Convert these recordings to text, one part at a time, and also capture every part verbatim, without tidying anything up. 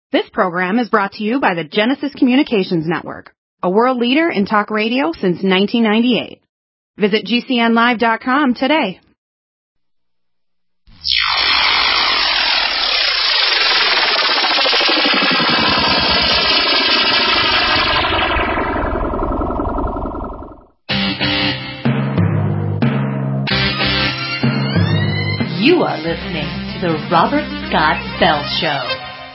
This program is brought to you by the Genesis Communications Network, a world leader in talk radio since nineteen ninety-eight. Visit G C N live dot com today. You are listening to the Robert Scott Bell Show.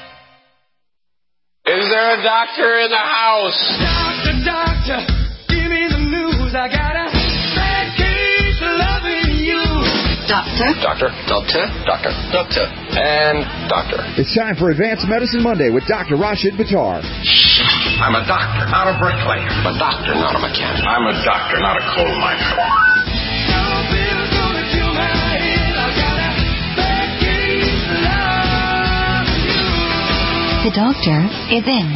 Is there a doctor in the house? Doctor, doctor, give me the news. I got a bad case of loving you. Doctor. Doctor. Doctor. Doctor. Doctor. And doctor. It's time for Advanced Medicine Monday with Doctor Rashid Buttar. I'm a doctor, not a bricklayer. I'm a doctor, not a mechanic. I'm a doctor, not a coal miner. The doctor is in.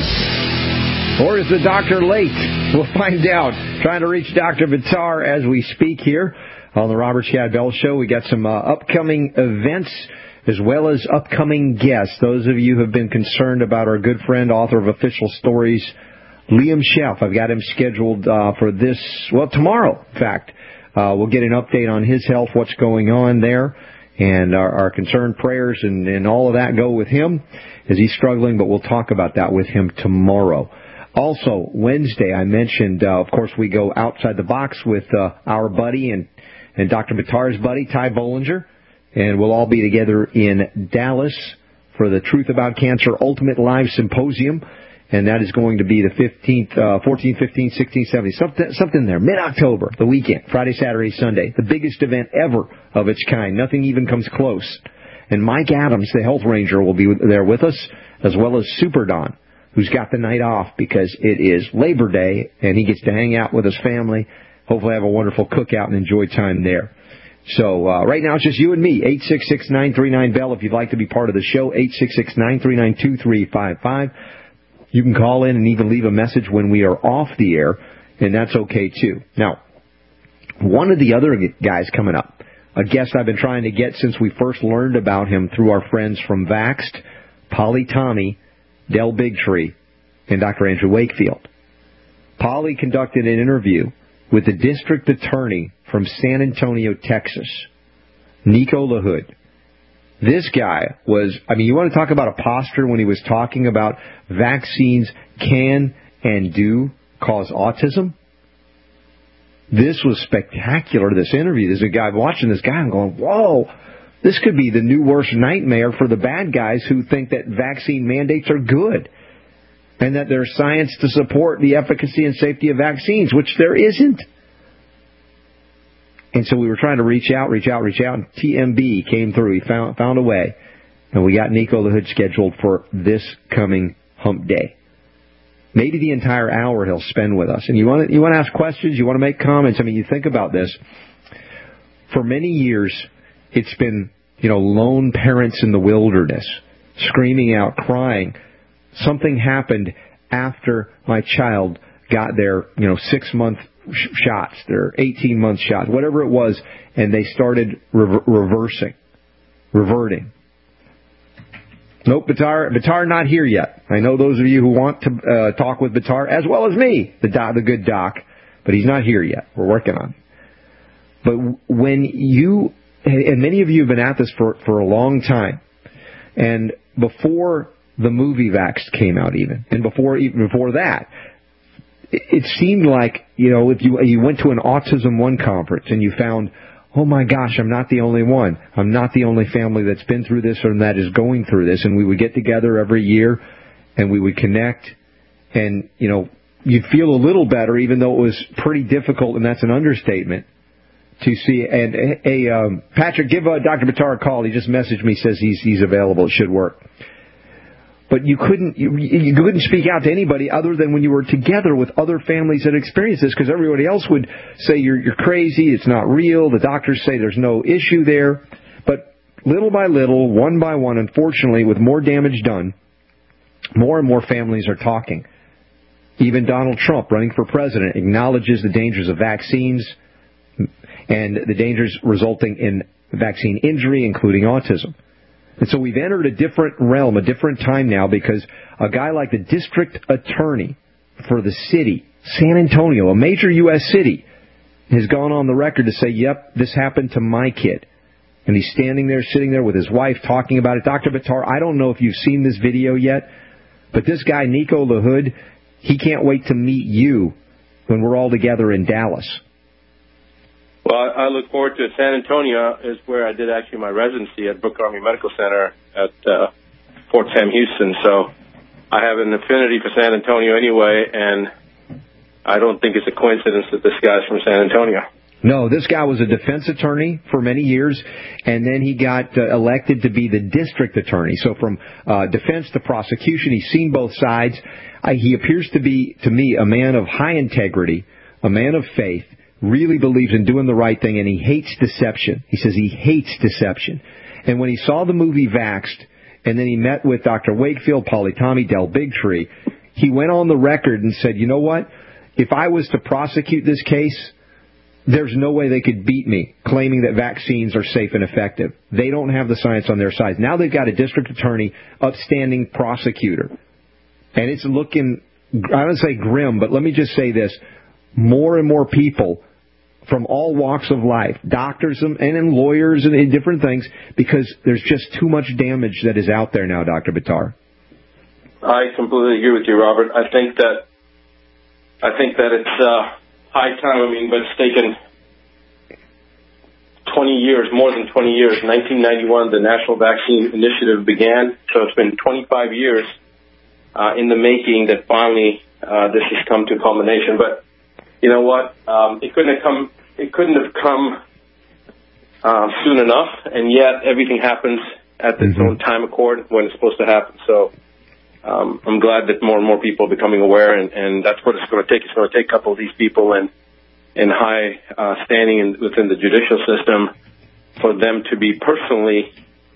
Or is the doctor late? We'll find out. Trying to reach Doctor Buttar as we speak here on the Robert Scott Bell Show. We got some uh, upcoming events as well as upcoming guests. Those of you who have been concerned about our good friend, author of Official Stories, Liam Sheff. I've got him scheduled uh, for this, well, tomorrow, in fact. Uh, we'll get an update on his health, what's going on there. And our, our concerned prayers and, and all of that go with him as he's struggling, but we'll talk about that with him tomorrow. Also, Wednesday, I mentioned, uh, of course, we go outside the box with uh, our buddy and, and Doctor Buttar's buddy, Ty Bollinger, and we'll all be together in Dallas for the Truth About Cancer Ultimate Live Symposium. And that is going to be the fifteenth, uh, fourteenth, fifteenth, sixteenth, seventeenth, something, something there, mid-October, the weekend, Friday, Saturday, Sunday, the biggest event ever of its kind. Nothing even comes close. And Mike Adams, the health ranger, will be there with us, as well as Super Don, who's got the night off because it is Labor Day, and he gets to hang out with his family, hopefully have a wonderful cookout and enjoy time there. So uh, right now it's just you and me, eight six six, nine three nine, B E L L if you'd like to be part of the show, eight six six, nine three nine, two three five five. You can call in and even leave a message when we are off the air, and that's okay, too. Now, one of the other guys coming up, a guest I've been trying to get since we first learned about him through our friends from Vaxxed, Polly Tommy, Del Bigtree, and Doctor Andrew Wakefield. Polly conducted an interview with the district attorney from San Antonio, Texas, Nico LaHood. This guy was, I mean, you want to talk about a posture when he was talking about vaccines can and do cause autism? This was spectacular, this interview. There's a guy watching this guy, I'm going, whoa, this could be the new worst nightmare for the bad guys who think that vaccine mandates are good and that there's science to support the efficacy and safety of vaccines, which there isn't. And so we were trying to reach out, reach out, reach out, and T M B came through. He found found a way, and we got Nico LaHood scheduled for this coming hump day. Maybe the entire hour he'll spend with us. And you want to you want to ask questions, you want to make comments. I mean, you think about this. For many years, it's been, you know, lone parents in the wilderness, screaming out, crying. Something happened after my child got their, you know, six-month shots, their eighteen-month shots, whatever it was, and they started rever- reversing, reverting. Nope, Buttar, Buttar not here yet. I know those of you who want to uh, talk with Buttar, as well as me, the doc, the good doc, but he's not here yet. We're working on it. But when you, and many of you have been at this for, for a long time, and before the movie Vaxxed came out even, and before even before that, it seemed like, you know, if you you went to an Autism One conference and you found, oh my gosh, I'm not the only one. I'm not the only family that's been through this or that is going through this. And we would get together every year and we would connect and, you know, you'd feel a little better even though it was pretty difficult, and that's an understatement, to see. And, hey, um, Patrick, give uh, Doctor Buttar a call. He just messaged me, says he's he's available. It should work. But you couldn't you, you couldn't speak out to anybody other than when you were together with other families that experienced this, because everybody else would say you're you're crazy, it's not real. The doctors say there's no issue there. But little by little, one by one, unfortunately, with more damage done, more and more families are talking. Even Donald Trump, running for president, acknowledges the dangers of vaccines and the dangers resulting in vaccine injury, including autism. And so we've entered a different realm, a different time now, because a guy like the district attorney for the city, San Antonio, a major U S city, has gone on the record to say, yep, this happened to my kid. And he's standing there, sitting there with his wife, talking about it. Doctor Buttar, I don't know if you've seen this video yet, but this guy, Nico LaHood, he can't wait to meet you when we're all together in Dallas. Well, I look forward to it. San Antonio is where I did actually my residency at Brooke Army Medical Center at uh, Fort Sam Houston. So I have an affinity for San Antonio anyway, and I don't think it's a coincidence that this guy's from San Antonio. No, this guy was a defense attorney for many years, and then he got uh, elected to be the district attorney. So from uh, defense to prosecution, he's seen both sides. Uh, he appears to be, to me, a man of high integrity, a man of faith, really believes in doing the right thing, and he hates deception. He says he hates deception. And when he saw the movie Vaxxed, and then he met with Doctor Wakefield, Polly Tommy, Del Bigtree, he went on the record and said, you know what? If I was to prosecute this case, there's no way they could beat me claiming that vaccines are safe and effective. They don't have the science on their side. Now they've got a district attorney, upstanding prosecutor. And it's looking, I don't say grim, but let me just say this. More and more people from all walks of life, doctors and, and lawyers and, and different things, because there's just too much damage that is out there now, Doctor Buttar. I completely agree with you, Robert. I think that I think that it's uh, high time. I mean, but it's taken twenty years, more than twenty years. nineteen ninety-one, the National Vaccine Initiative began, so it's been twenty-five years uh, in the making that finally uh, this has come to culmination. But you know what? Um, it couldn't have come. It couldn't have come um, soon enough, and yet everything happens at its mm-hmm. own time accord when it's supposed to happen. So um, I'm glad that more and more people are becoming aware, and, and that's what it's going to take. It's going to take a couple of these people in in high uh, standing in, within the judicial system for them to be personally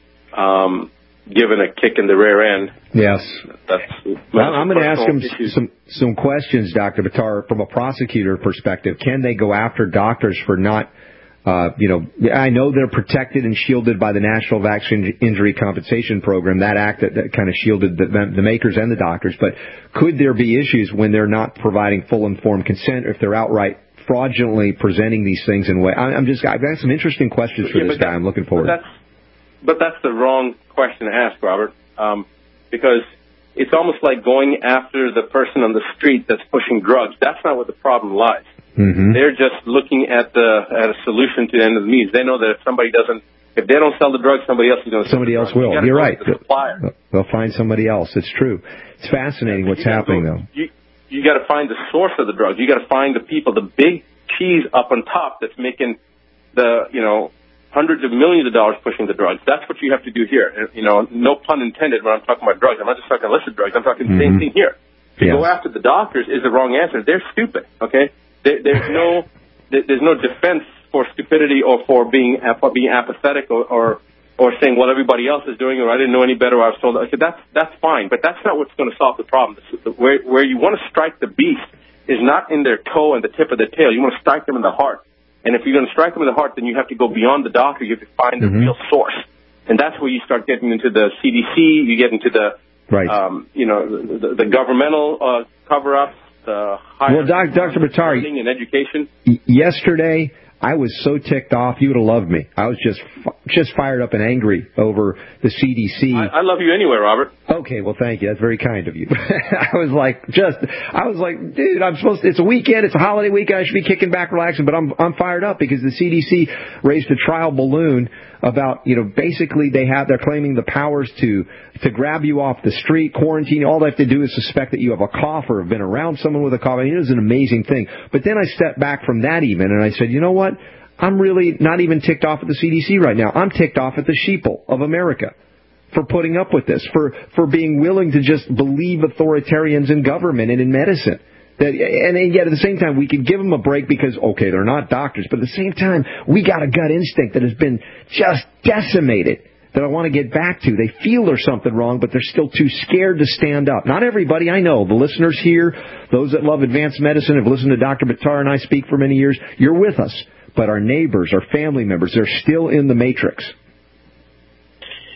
um, given a kick in the rear end. Yes. That's, well, I'm going to ask him some some questions, Doctor Buttar, from a prosecutor perspective. Can they go after doctors for not, uh, you know, I know they're protected and shielded by the National Vaccine Injury Compensation Program, that act that, that kind of shielded the, the makers and the doctors. But could there be issues when they're not providing full informed consent, or if they're outright fraudulently presenting these things in a way? I'm just, I've got some interesting questions for yeah, this guy. I'm looking forward. But that's, but that's the wrong question to ask, Robert. Um, because it's almost like going after the person on the street that's pushing drugs. That's not where the problem lies. Mm-hmm. They're just looking at the at a solution to the end of the means. They know that if somebody doesn't, if they don't sell the drugs, somebody else is going to sell Somebody the else drugs. will. You You're right. The supplier. They'll find somebody else. It's true. It's fascinating what's happening, go, though. You, you got to find the source of the drugs. You got to find the people, the big cheese up on top that's making the, you know, hundreds of millions of dollars pushing the drugs. That's what you have to do here. You know, no pun intended when I'm talking about drugs. I'm not just talking illicit drugs. I'm talking the mm-hmm. same thing here. To yes. go after the doctors is the wrong answer. They're stupid, okay? There, there's no there's no defense for stupidity or for being for being apathetic or, or or saying, well, everybody else is doing it, or I didn't know any better, or I was told. Okay, that's that's fine, but that's not what's going to solve the problem. Where where you want to strike the beast is not in their toe and the tip of the tail. You want to strike them in the heart. And if you're going to strike them in the heart, then you have to go beyond the doctor. You have to find the mm-hmm. real source. And that's where you start getting into the C D C. You get into the, right. um, you know, the, the governmental uh, cover-ups, the higher well, doc, Doctor Buttar, learning and education. Y- yesterday, I was so ticked off. You would have loved me. I was just just fired up and angry over the C D C. I, I love you anyway, Robert. Okay, well, thank you. That's very kind of you. I was like, just, I was like, dude, I'm supposed to, it's a weekend, it's a holiday weekend, I should be kicking back, relaxing, but I'm I'm fired up because the C D C raised a trial balloon about, you know, basically they have, they're claiming the powers to to grab you off the street, quarantine. All they have to do is suspect that you have a cough or have been around someone with a cough. I mean, it was an amazing thing. But then I stepped back from that even, and I said, you know what? I'm really not even ticked off at the C D C right now. I'm ticked off at the sheeple of America for putting up with this, for, for being willing to just believe authoritarians in government and in medicine. That, and yet at the same time, we could give them a break because, okay, they're not doctors. But at the same time, we got a gut instinct that has been just decimated that I want to get back to. They feel there's something wrong, but they're still too scared to stand up. Not everybody, I know. The listeners here, those that love advanced medicine, have listened to Doctor Buttar and I speak for many years, you're with us. But our neighbors, our family members, they're still in the matrix.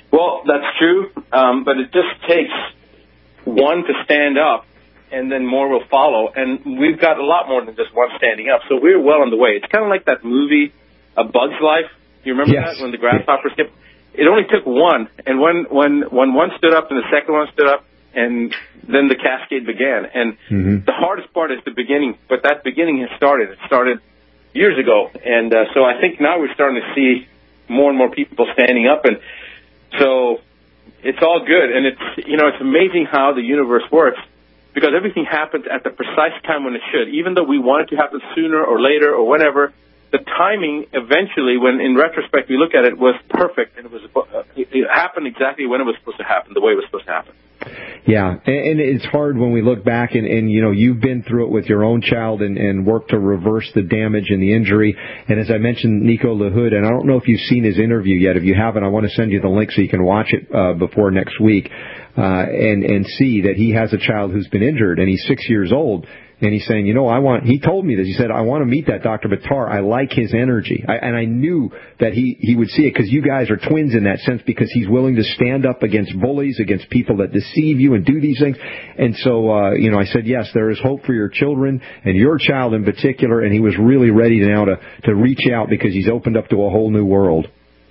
Well, that's true, um, but it just takes one to stand up, and then more will follow. And we've got a lot more than just one standing up, so we're well on the way. It's kind of like that movie, A Bug's Life. You remember yes. that, when the grasshopper skipped? It only took one, and when, when, when one stood up and the second one stood up, and then the cascade began. And mm-hmm. the hardest part is the beginning, but that beginning has started. It started years ago, and uh, so I think now we're starting to see more and more people standing up, and so it's all good. And it's, you know, it's amazing how the universe works, because everything happens at the precise time when it should. Even though we want it to happen sooner or later or whenever, the timing eventually, when in retrospect we look at it, was perfect, and it was uh, it, it happened exactly when it was supposed to happen, the way it was supposed to happen. Yeah, and it's hard when we look back, and, and you know, you've been through it with your own child and, and worked to reverse the damage and the injury. And as I mentioned, Nico LaHood, and I don't know if you've seen his interview yet. If you haven't, I want to send you the link so you can watch it uh, before next week uh, and, and see that he has a child who's been injured, and he's six years old. And he's saying, you know, I want, he told me this. He said, I want to meet that Doctor Buttar. I like his energy. I, and I knew that he, he would see it, because you guys are twins in that sense, because he's willing to stand up against bullies, against people that deceive you and do these things. And so, uh, you know, I said, yes, there is hope for your children and your child in particular. And he was really ready now to, to reach out, because he's opened up to a whole new world.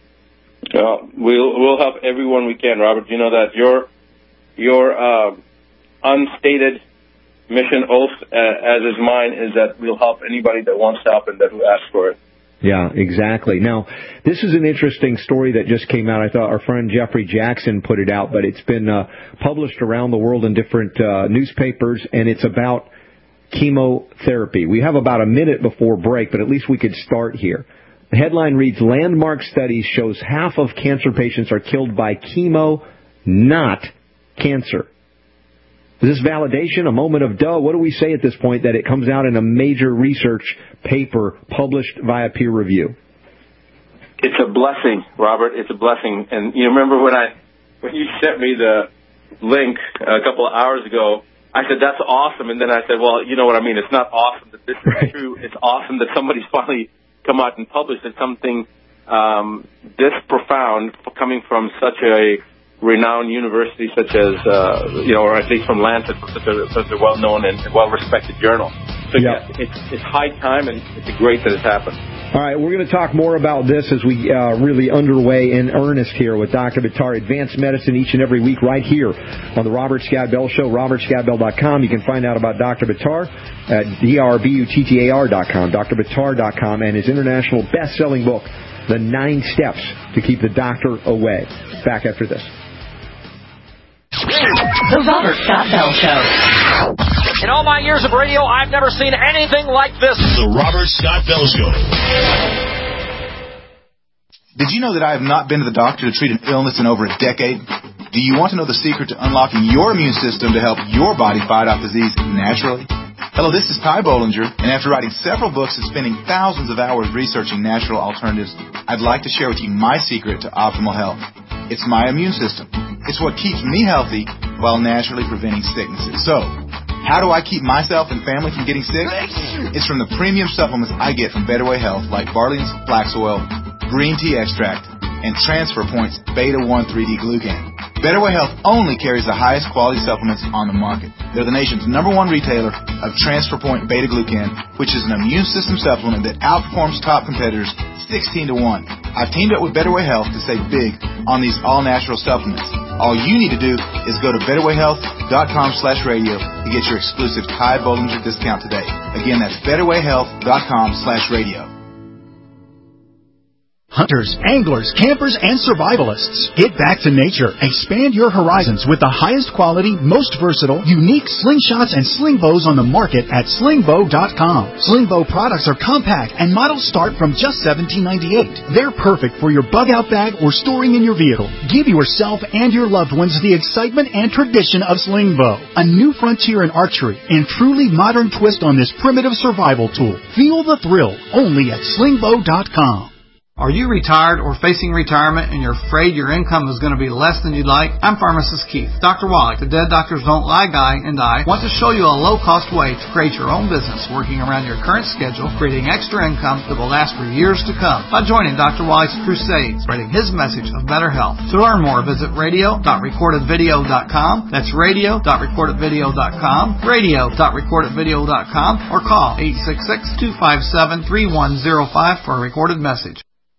Well, we'll, we'll help everyone we can, Robert. You know that your, your, uh, unstated mission oath, uh, as is mine, is that we'll help anybody that wants help and that will ask for it. Yeah, exactly. Now, this is an interesting story that just came out. I thought our friend Jeffrey Jackson put it out, but it's been uh, published around the world in different uh, newspapers, and it's about chemotherapy. We have about a minute before break, but at least we could start here. The headline reads, Landmark Studies shows half of cancer patients are killed by chemo, not cancer. Is this validation, a moment of duh? What do we say at this point that it comes out in a major research paper published via peer review? It's a blessing, Robert. It's a blessing. And you remember when I, when you sent me the link a couple of hours ago, I said, that's awesome. And then I said, well, you know what I mean? It's not awesome that this is true. It's awesome that somebody's finally come out and published that something um, this profound coming from such a renowned university such as, uh, you know, or at least from Lancet, such a, such a well-known and well-respected journal. So, yeah. yes, it's, it's high time, and it's great that it's happened. All right, we're going to talk more about this as we uh, really underway in earnest here with Doctor Buttar, Advanced Medicine, each and every week right here on the Robert Scott Bell Show, robert scott bell dot com. You can find out about Doctor Buttar at D R B U T T A R dot com, D R buttar dot com, and his international best-selling book, The Nine Steps to Keep the Doctor Away. Back after this. The Robert Scott Bell Show. In all my years of radio, I've never seen anything like this. The Robert Scott Bell Show. Did you know that I have not been to the doctor to treat an illness in over a decade? Do you want to know the secret to unlocking your immune system to help your body fight off disease naturally? Hello, this is Ty Bollinger, and after writing several books and spending thousands of hours researching natural alternatives, I'd like to share with you my secret to optimal health. It's my immune system. It's what keeps me healthy while naturally preventing sicknesses. So, how do I keep myself and family from getting sick? It's from the premium supplements I get from Better Way Health, like Barley's Flax Oil, Green Tea Extract, and Transfer Point's Beta one three D Glucan. Better Way Health only carries the highest quality supplements on the market. They're the nation's number one retailer of Transfer Point Beta Glucan, which is an immune system supplement that outperforms top competitors sixteen to one. I've teamed up with Better Way Health to save big on these all-natural supplements. All you need to do is go to better way health dot com slash radio to get your exclusive Ty Bollinger discount today. Again, that's better way health dot com slash radio. Hunters, anglers, campers, and survivalists. Get back to nature. Expand your horizons with the highest quality, most versatile, unique slingshots and sling bows on the market at sling bow dot com. Sling bow products are compact and models start from just seventeen ninety-eight. They're perfect for your bug-out bag or storing in your vehicle. Give yourself and your loved ones the excitement and tradition of sling bow. A new frontier in archery and truly modern twist on this primitive survival tool. Feel the thrill only at sling bow dot com. Are you retired or facing retirement and you're afraid your income is going to be less than you'd like? I'm Pharmacist Keith. Doctor Wallach, the Dead Doctors Don't Lie guy, and I want to show you a low-cost way to create your own business working around your current schedule, creating extra income that will last for years to come by joining Doctor Wallach's crusades, spreading his message of better health. To learn more, visit radio dot recorded video dot com. That's radio dot recorded video dot com, radio dot recorded video dot com, or call eight six six, two five seven, three one zero five for a recorded message.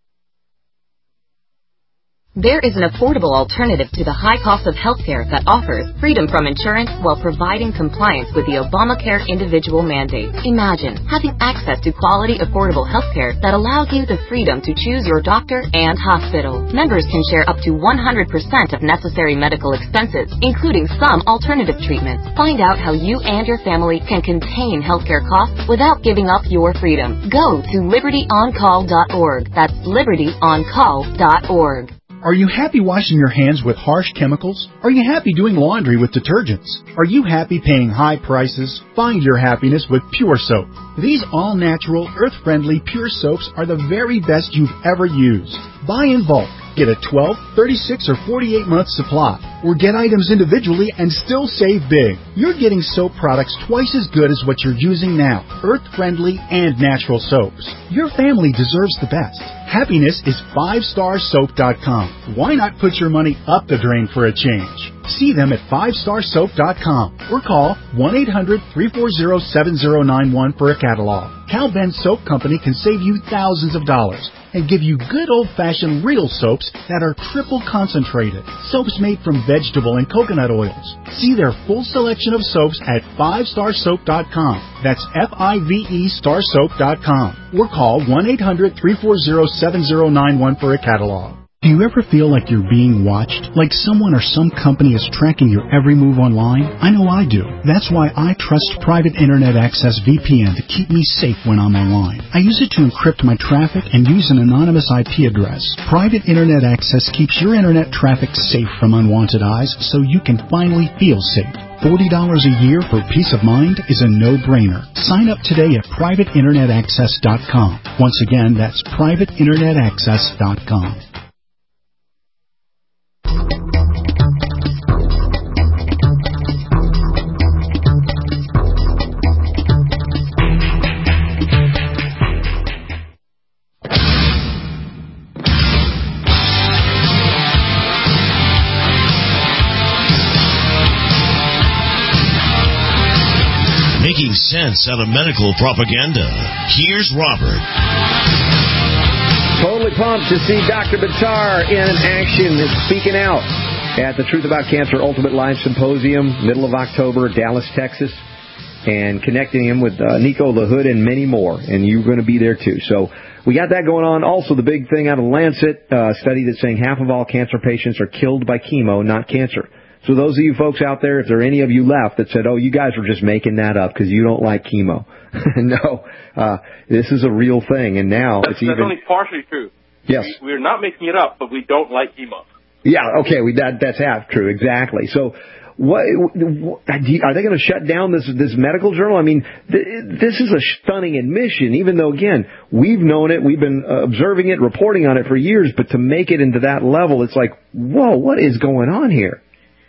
There is an affordable alternative to the high cost of healthcare that offers freedom from insurance while providing compliance with the Obamacare individual mandate. Imagine having access to quality, affordable healthcare that allows you the freedom to choose your doctor and hospital. Members can share up to one hundred percent of necessary medical expenses, including some alternative treatments. Find out how you and your family can contain healthcare costs without giving up your freedom. Go to liberty on call dot org. That's liberty on call dot org. Are you happy washing your hands with harsh chemicals? Are you happy doing laundry with detergents? Are you happy paying high prices? Find your happiness with Pure Soap. These all-natural, earth-friendly Pure Soaps are the very best you've ever used. Buy in bulk. Get a twelve, thirty-six, or forty-eight month supply. Or get items individually and still save big. You're getting soap products twice as good as what you're using now. Earth-friendly and natural soaps. Your family deserves the best. Happiness is five star soap dot com. Why not put your money up the drain for a change? See them at five star soap dot com or call one eight hundred, three four zero, seven zero nine one for a catalog. Cal Ben Soap Company can save you thousands of dollars and give you good old-fashioned real soaps that are triple concentrated. Soaps made from vegetable and coconut oils. See their full selection of soaps at five star soap dot com. That's F I V E star soap dot com. Or call one eight hundred, three four zero, seven zero nine one for a catalog. Do you ever feel like you're being watched? Like someone or some company is tracking your every move online? I know I do. That's why I trust Private Internet Access V P N to keep me safe when I'm online. I use it to encrypt my traffic and use an anonymous I P address. Private Internet Access keeps your internet traffic safe from unwanted eyes so you can finally feel safe. forty dollars a year for peace of mind is a no-brainer. Sign up today at private internet access dot com. Once again, that's private internet access dot com. Making sense out of medical propaganda. Here's Robert. Totally pumped to see Doctor Buttar in action, speaking out at the Truth About Cancer Ultimate Live Symposium, middle of October, Dallas, Texas, and connecting him with uh, Nico LaHood and many more. And you're going to be there too. So we got that going on. Also, the big thing out of Lancet uh, study that's saying half of all cancer patients are killed by chemo, not cancer. So those of you folks out there, if there are any of you left that said, oh, you guys were just making that up because you don't like chemo. no, uh, this is a real thing. And now that's, it's even... That's only partially true. Yes. We, we're not making it up, but we don't like chemo. Yeah, okay, we, that, that's half true, exactly. So what, what are they going to shut down this this medical journal? I mean, th- this is a stunning admission, even though, again, we've known it, we've been uh, observing it, reporting on it for years, but to make it into that level, it's like, whoa, what is going on here?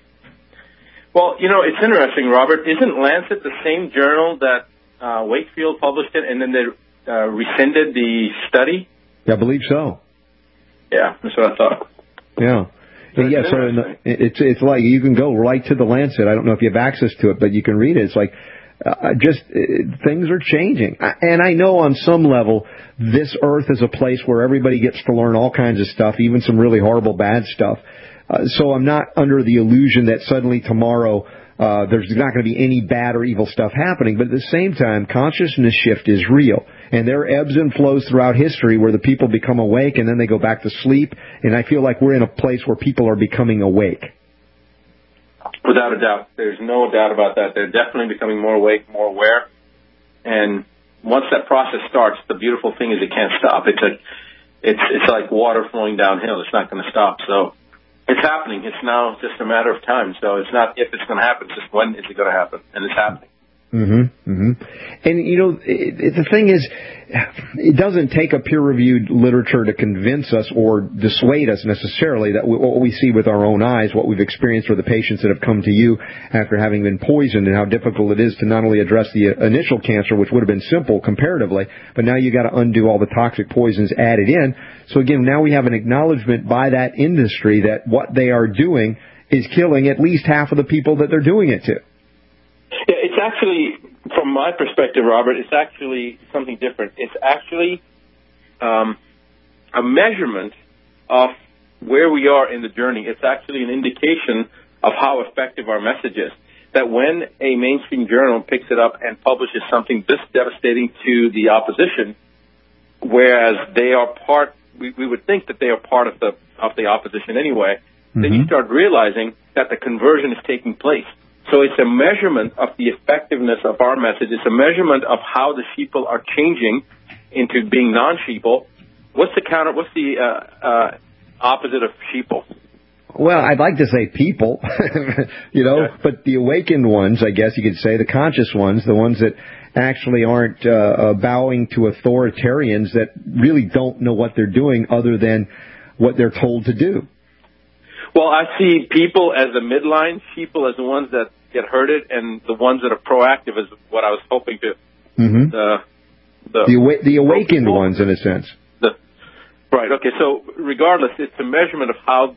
Well, you know, it's interesting, Robert. Isn't Lancet the same journal that uh, Wakefield published it, and then they uh, rescinded the study? Yeah, I believe so. Yeah, that's what I thought. Yeah. That's yeah, so in the, it's it's like you can go right to the Lancet. I don't know if you have access to it, but you can read it. It's like uh, just uh, things are changing. And I know on some level this earth is a place where everybody gets to learn all kinds of stuff, even some really horrible bad stuff. Uh, so I'm not under the illusion that suddenly tomorrow uh, there's not going to be any bad or evil stuff happening. But at the same time, consciousness shift is real. And there are ebbs and flows throughout history where the people become awake and then they go back to sleep. And I feel like we're in a place where people are becoming awake. Without a doubt. There's no doubt about that. They're definitely becoming more awake, more aware. And once that process starts, the beautiful thing is it can't stop. It's a, it's, it's like water flowing downhill. It's not going to stop. So it's happening. It's now just a matter of time. So it's not if it's going to happen, it's just when is it going to happen. And it's happening. Mm-hmm, mm-hmm. And, you know, it, it, the thing is, it doesn't take a peer-reviewed literature to convince us or dissuade us necessarily that we, what we see with our own eyes, what we've experienced with the patients that have come to you after having been poisoned, and how difficult it is to not only address the initial cancer, which would have been simple comparatively, but now you got to undo all the toxic poisons added in. So again, now we have an acknowledgement by that industry that what they are doing is killing at least half of the people that they're doing it to. Yeah, it's actually, from my perspective, Robert, it's actually something different. It's actually um, a measurement of where we are in the journey. It's actually an indication of how effective our message is. That when a mainstream journal picks it up and publishes something this devastating to the opposition, whereas they are part, we, we would think that they are part of the of the opposition anyway, mm-hmm. then you start realizing that the conversion is taking place. So it's a measurement of the effectiveness of our message. It's a measurement of how the sheeple are changing into being non-sheeple. What's the counter? What's the uh, uh, opposite of sheeple? Well, I'd like to say people, you know, yeah. but the awakened ones, I guess you could say, the conscious ones, the ones that actually aren't uh, uh, bowing to authoritarians that really don't know what they're doing other than what they're told to do. Well, I see people as the midline, sheeple as the ones that get hurted, and the ones that are proactive is what I was hoping to. Mm-hmm. Uh, the the, awa- the awakened people. ones, in a sense. The, right. Okay. So, regardless, it's a measurement of how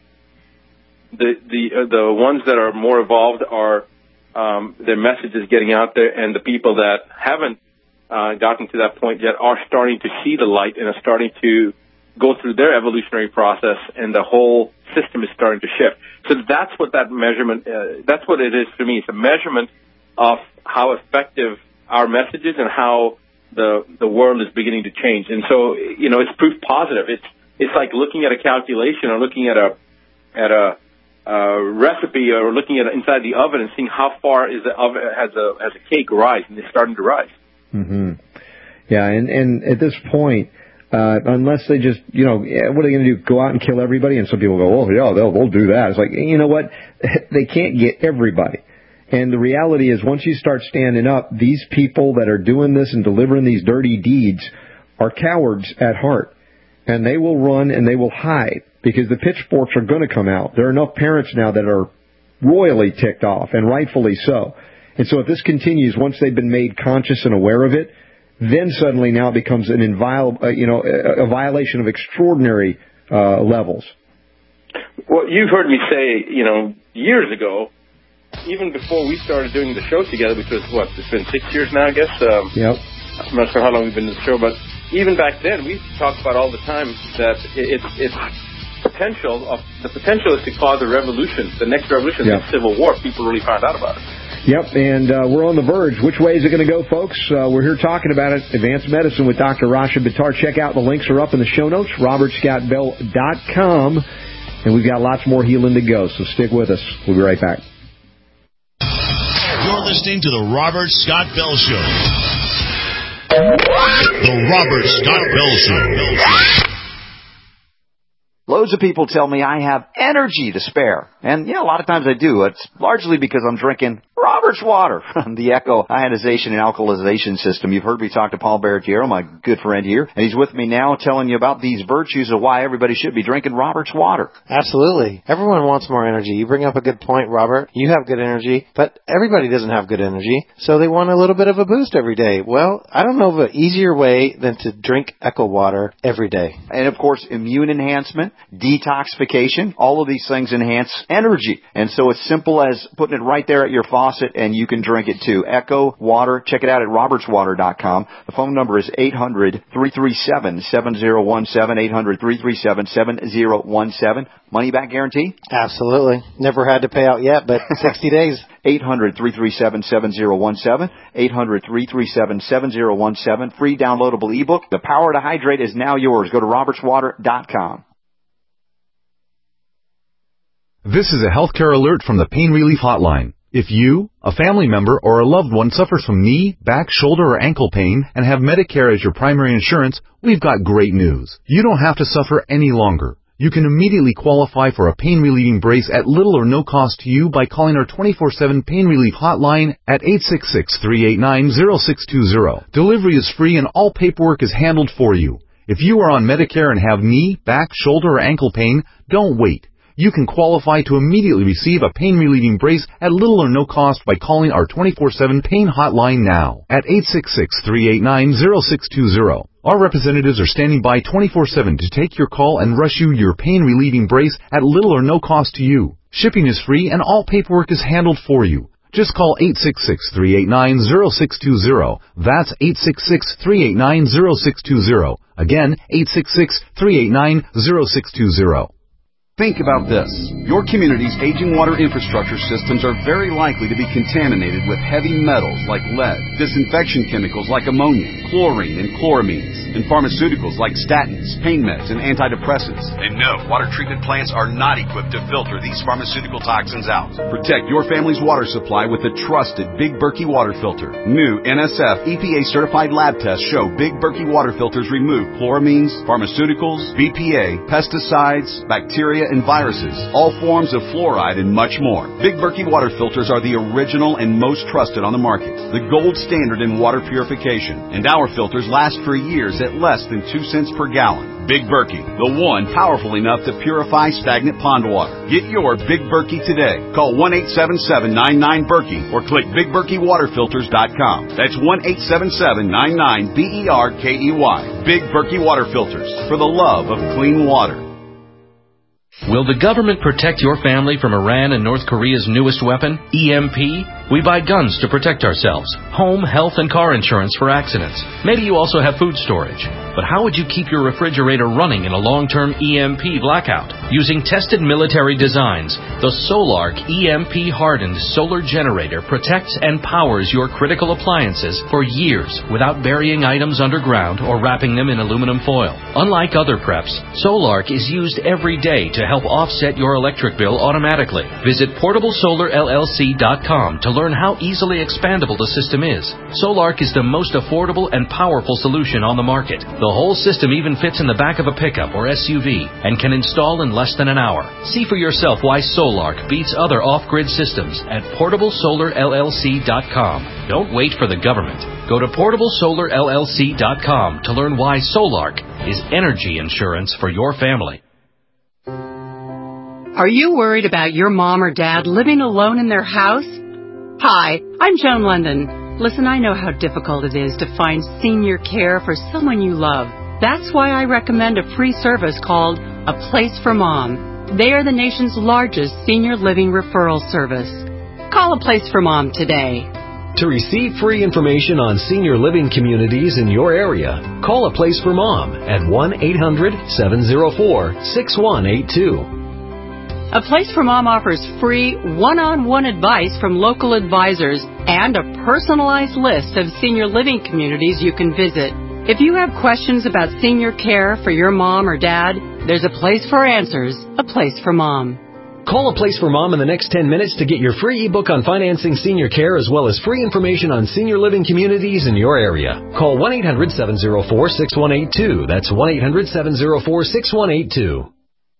the the uh, the ones that are more evolved are um, their message is getting out there, and the people that haven't uh, gotten to that point yet are starting to see the light and are starting to go through their evolutionary process, and the whole system is starting to shift. So that's what that measurement, uh, that's what it is to me. It's a measurement of how effective our message is and how the the world is beginning to change. And so, you know, it's proof positive. It's it's like looking at a calculation or looking at a at a uh, recipe or looking at inside the oven and seeing how far is the oven has a has a cake rise, and it's starting to rise. Mm-hmm. Yeah, and and at this point. Uh, unless they just, you know, what are they going to do? Go out and kill everybody? And some people go, oh, yeah, they'll, they'll do that. It's like, you know what? They can't get everybody. And the reality is once you start standing up, these people that are doing this and delivering these dirty deeds are cowards at heart. And they will run and they will hide because the pitchforks are going to come out. There are enough parents now that are royally ticked off, and rightfully so. And so if this continues, once they've been made conscious and aware of it, then suddenly now it becomes an inviolable, uh, you know, a, a violation of extraordinary uh, levels. Well, you've heard me say, you know, years ago, even before we started doing the show together, which was, what, it's been six years now, I guess? Um, yep. I'm not sure how long we've been in the show, but even back then, we talked about all the time that it's it's potential of the potential is to cause a revolution, the next revolution, yep. the Civil War. People really found out about it. Yep, and uh, we're on the verge. Which way is it going to go, folks? Uh, we're here talking about it. Advanced Medicine with Doctor Rashid Buttar. Check out the links are up in the show notes, robert scott bell dot com. And we've got lots more healing to go, so stick with us. We'll be right back. You're listening to the Robert Scott Bell Show. The Robert Scott Bell Show. Loads of people tell me I have energy to spare. And, yeah, a lot of times I do. It's largely because I'm drinking Robert's water, the Echo ionization and alkalization system. You've heard me talk to Paul Barretiero, my good friend here, and he's with me now telling you about these virtues of why everybody should be drinking Robert's water. Absolutely. Everyone wants more energy. You bring up a good point, Robert. You have good energy, but everybody doesn't have good energy, so they want a little bit of a boost every day. Well, I don't know of an easier way than to drink Echo water every day. And, of course, immune enhancement, detoxification, all of these things enhance energy. And so it's simple as putting it right there at your faucet, and you can drink it too. Echo Water. Check it out at roberts water dot com. The phone number is eight hundred, three three seven, seven zero one seven, eight hundred, three three seven, seven zero one seven. Money back guarantee? Absolutely. Never had to pay out yet, but sixty days. eight hundred, three three seven, seven zero one seven. eight hundred, three three seven, seven zero one seven. Free downloadable ebook. The power to hydrate is now yours. Go to roberts water dot com. This is a healthcare alert from the Pain Relief Hotline. If you, a family member, or a loved one suffers from knee, back, shoulder, or ankle pain and have Medicare as your primary insurance, we've got great news. You don't have to suffer any longer. You can immediately qualify for a pain-relieving brace at little or no cost to you by calling our twenty-four seven Pain Relief Hotline at eight six six, three eight nine, zero six two zero. Delivery is free and all paperwork is handled for you. If you are on Medicare and have knee, back, shoulder, or ankle pain, don't wait. You can qualify to immediately receive a pain-relieving brace at little or no cost by calling our twenty-four seven Pain Hotline now at eight six six, three eight nine, zero six two zero. Our representatives are standing by twenty-four seven to take your call and rush you your pain-relieving brace at little or no cost to you. Shipping is free and all paperwork is handled for you. Just call eight six six, three eight nine, zero six two zero. That's eight six six, three eight nine, zero six two zero. Again, eight six six, three eight nine, zero six two zero. Think about this. Your community's aging water infrastructure systems are very likely to be contaminated with heavy metals like lead, disinfection chemicals like ammonia, chlorine and chloramines, and pharmaceuticals like statins, pain meds, and antidepressants. And no, water treatment plants are not equipped to filter these pharmaceutical toxins out. Protect your family's water supply with the trusted Big Berkey water filter. New N S F E P A certified lab tests show Big Berkey water filters remove chloramines, pharmaceuticals, B P A, pesticides, bacteria, and viruses, all forms of fluoride, and much more. Big Berkey water filters are the original and most trusted on the market, the gold standard in water purification, and our filters last for years at less than two cents per gallon. Big Berkey, the one powerful enough to purify stagnant pond water. Get your Big Berkey today. Call one eight seven seven, nine nine, Berkey or click big berkey water filters dot com. That's one eight seven seven, nine nine, B E R K E Y. Big Berkey water filters, for the love of clean water. Will the government protect your family from Iran and North Korea's newest weapon, E M P? We buy guns to protect ourselves, home, health, and car insurance for accidents. Maybe you also have food storage. But how would you keep your refrigerator running in a long-term E M P blackout? Using tested military designs, the Solark E M P-hardened solar generator protects and powers your critical appliances for years without burying items underground or wrapping them in aluminum foil. Unlike other preps, Solark is used every day to help offset your electric bill automatically. Visit portable solar L L C dot com to learn how easily expandable the system is. Solark is the most affordable and powerful solution on the market. The whole system even fits in the back of a pickup or S U V and can install in less than an hour. See for yourself why Solark beats other off-grid systems at portable solar L L C dot com. Don't wait for the government. Go to portable solar L L C dot com to learn why Solark is energy insurance for your family. Are you worried about your mom or dad living alone in their house? Hi, I'm Joan London. Listen, I know how difficult it is to find senior care for someone you love. That's why I recommend a free service called A Place for Mom. They are the nation's largest senior living referral service. Call A Place for Mom today. To receive free information on senior living communities in your area, call A Place for Mom at one eight hundred, seven oh four, six one eight two. A Place for Mom offers free one-on-one advice from local advisors and a personalized list of senior living communities you can visit. If you have questions about senior care for your mom or dad, there's a place for answers, A Place for Mom. Call A Place for Mom in the next ten minutes to get your free ebook on financing senior care as well as free information on senior living communities in your area. Call one eight hundred, seven oh four, six one eight two. That's one eight hundred, seven oh four, six one eight two.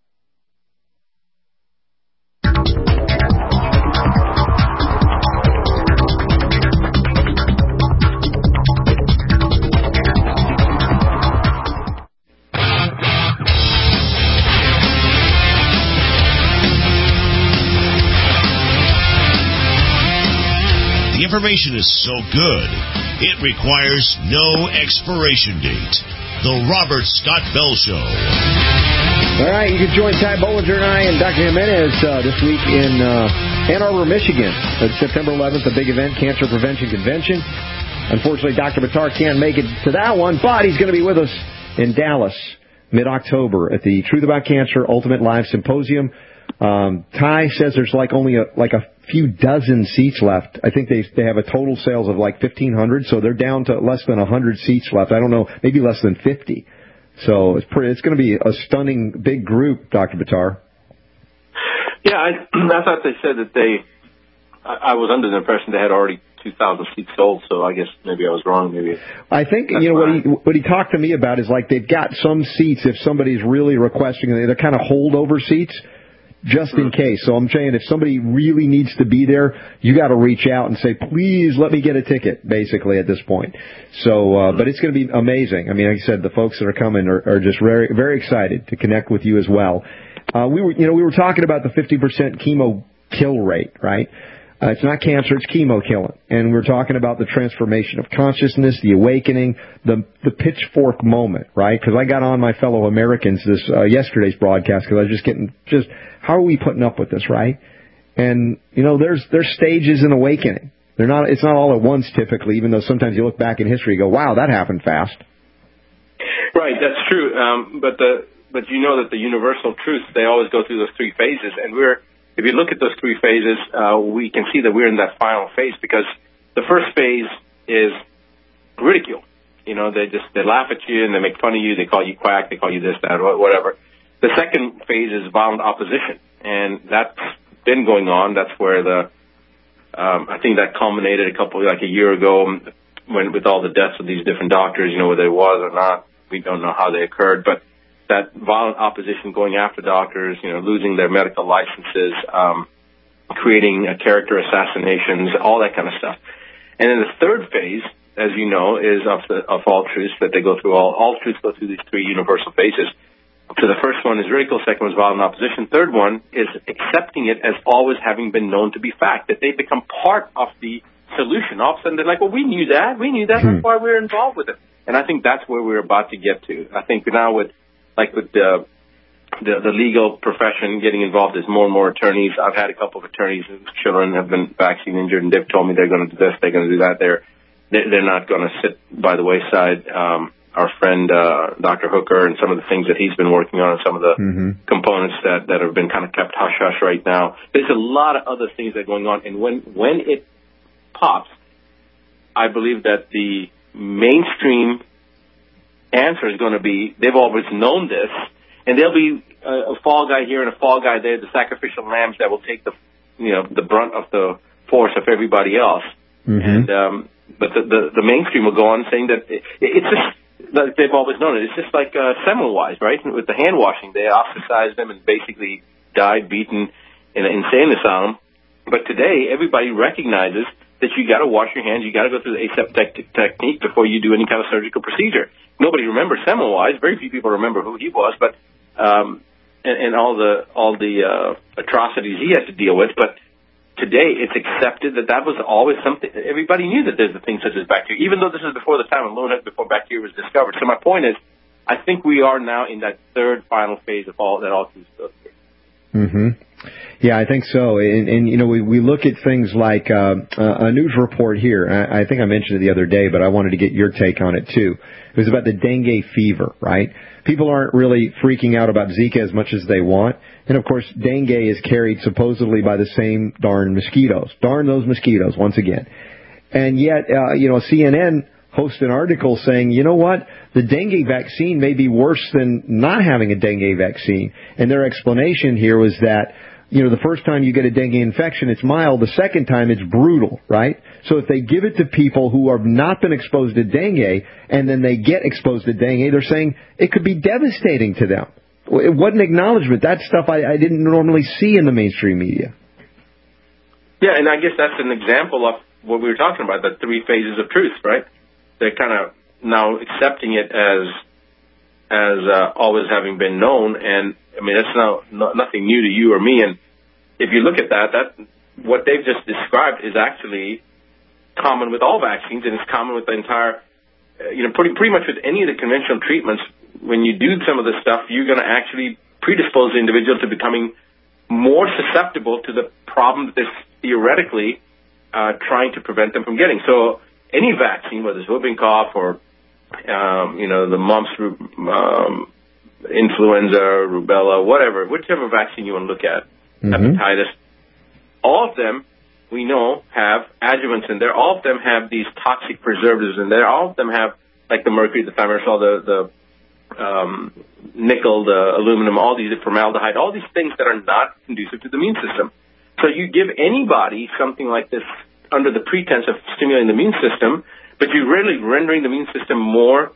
Information is so good, it requires no expiration date. The Robert Scott Bell Show. All right, you can join Ty Bollinger and I and Doctor Jimenez uh, this week in uh, Ann Arbor, Michigan. It's September eleventh, the big event, Cancer Prevention Convention. Unfortunately, Doctor Buttar can't make it to that one, but he's going to be with us in Dallas mid-October at the Truth About Cancer Ultimate Live Symposium. Um, Ty says there's like only a, like a few dozen seats left. I think they they have a total sales of like fifteen hundred, so they're down to less than one hundred seats left. I don't know, maybe less than fifty. So it's pretty, it's going to be a stunning big group, Doctor Buttar. Yeah, I, I thought they said that they. I, I was under the impression they had already two thousand seats sold, so I guess maybe I was wrong. Maybe I think you know what he what he talked to me about is like they've got some seats if somebody's really requesting, they're kind of holdover seats just in case. So I'm saying if somebody really needs to be there, you got to reach out and say, please let me get a ticket. Basically at this point. So, uh, but it's going to be amazing. I mean, like I said, the folks that are coming are, are just very very excited to connect with you as well. Uh, we were you know we were talking about the fifty percent chemo kill rate, right? Uh, it's not cancer, it's chemo killing. And we're talking about the transformation of consciousness, the awakening, the the pitchfork moment, right? Because I got on my fellow Americans this uh, yesterday's broadcast because I was just getting, just, how are we putting up with this, right? And, you know, there's there's stages in awakening. They're not, it's not all at once typically, even though sometimes you look back in history and go, wow, that happened fast. Right, that's true. Um, but the but you know that the universal truths, they always go through those three phases, and we're, if you look at those three phases, uh, we can see that we're in that final phase because the first phase is ridicule. You know, they just, they laugh at you and they make fun of you. They call you quack. They call you this, that, whatever. The second phase is violent opposition. And that's been going on. That's where the, um, I think that culminated a couple, like a year ago when, with all the deaths of these different doctors, you know, whether it was or not. We don't know how they occurred, but that violent opposition going after doctors, you know, losing their medical licenses, um, creating uh, character assassinations, all that kind of stuff. And then the third phase, as you know, is of, the, of all truths that they go through. All, all truths go through these three universal phases. So the first one is ridicule, second one is violent opposition, third one is accepting it as always having been known to be fact, that they become part of the solution. All of a sudden they're like, well, we knew that, we knew that, that's why we're involved with it. And I think that's where we're about to get to. I think now with Like with the, the the legal profession getting involved, there's more and more attorneys. I've had a couple of attorneys whose children have been vaccine injured, and they've told me they're going to do this, they're going to do that. They're they're not going to sit by the wayside. Um, our friend uh, Doctor Hooker and some of the things that he's been working on, and some of the mm-hmm. components that, that have been kind of kept hush hush right now. There's a lot of other things that are going on, and when when it pops, I believe that the mainstream answer is going to be, they've always known this, and there'll be a, a fall guy here and a fall guy there, the sacrificial lambs that will take the, you know, the brunt of the force of everybody else. Mm-hmm. And um, but the, the the mainstream will go on saying that it, it's just like they've always known it. It's just like uh, Semmelweis, right? With the hand washing, they ostracized them and basically died, beaten in an insane asylum. But today, everybody recognizes that you got to wash your hands, you got to go through the aseptic technique before you do any kind of surgical procedure. Nobody remembers Semmelweis. Very few people remember who he was, but um, and, and all the all the uh, atrocities he had to deal with. But today, it's accepted that that was always something. Everybody knew that there's a thing such as bacteria, even though this is before the time of Lonehead, before bacteria was discovered. So my point is, I think we are now in that third final phase of all that all truths go through. Mm-hmm. Yeah, I think so. And, and you know, we, we look at things like uh, a news report here. I, I think I mentioned it the other day, but I wanted to get your take on it, too. It was about the dengue fever, right? People aren't really freaking out about Zika as much as they want. And, of course, dengue is carried supposedly by the same darn mosquitoes. Darn those mosquitoes, once again. And yet, uh, you know, C N N hosts an article saying, you know what, the dengue vaccine may be worse than not having a dengue vaccine. And their explanation here was that, you know, the first time you get a dengue infection, it's mild. The second time, it's brutal, right? So if they give it to people who have not been exposed to dengue and then they get exposed to dengue, they're saying it could be devastating to them. What an acknowledgement. That's stuff I, I didn't normally see in the mainstream media. Yeah, and I guess that's an example of what we were talking about, the three phases of truth, right? They're kind of now accepting it as as uh, always having been known, and I mean, that's now not, nothing new to you or me. And if you look at that, that what they've just described is actually common with all vaccines, and it's common with the entire, uh, you know, pretty pretty much with any of the conventional treatments. When you do some of this stuff, you're going to actually predispose the individual to becoming more susceptible to the problem that they're theoretically uh, trying to prevent them from getting. So any vaccine, whether it's whooping cough or um, you know, the mumps, um, influenza, rubella, whatever, whichever vaccine you want to look at, mm-hmm. hepatitis, all of them, we know, have adjuvants in there. All of them have these toxic preservatives in there. All of them have, like the mercury, the thimerosal, the, the um, nickel, the aluminum, all these, the formaldehyde, all these things that are not conducive to the immune system. So you give anybody something like this under the pretense of stimulating the immune system, but you're really rendering the immune system more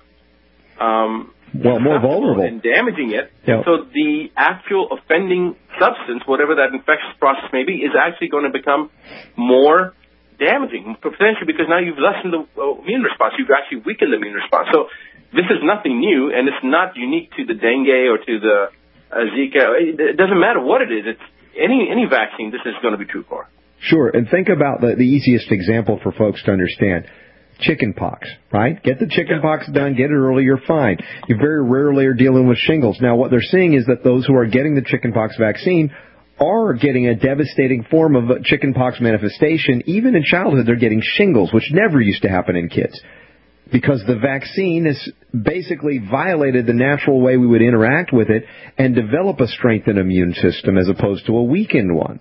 um, well, more vulnerable and damaging it. Yep. So the actual offending substance, whatever that infectious process may be, is actually going to become more damaging, potentially, because now you've lessened the immune response. You've actually weakened the immune response. So this is nothing new, and it's not unique to the dengue or to the uh, Zika. It doesn't matter what it is. It's any any vaccine. This is going to be true for. Sure, and think about the, the easiest example for folks to understand. Chicken pox, right? Get the chicken pox done, get it early, you're fine. You very rarely are dealing with shingles. Now, what they're seeing is that those who are getting the chicken pox vaccine are getting a devastating form of chicken pox manifestation. Even in childhood, they're getting shingles, which never used to happen in kids, because the vaccine has basically violated the natural way we would interact with it and develop a strengthened immune system as opposed to a weakened one.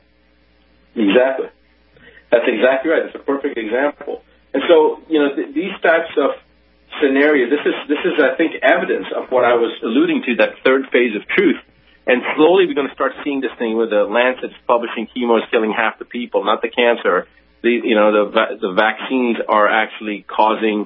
Exactly. That's exactly right. It's a perfect example. And so, you know, th- these types of scenarios, this is, this is, I think, evidence of what I was alluding to, that third phase of truth. And slowly we're going to start seeing this thing where the Lancet's publishing chemo is killing half the people, not the cancer. The, you know, the, va- the vaccines are actually causing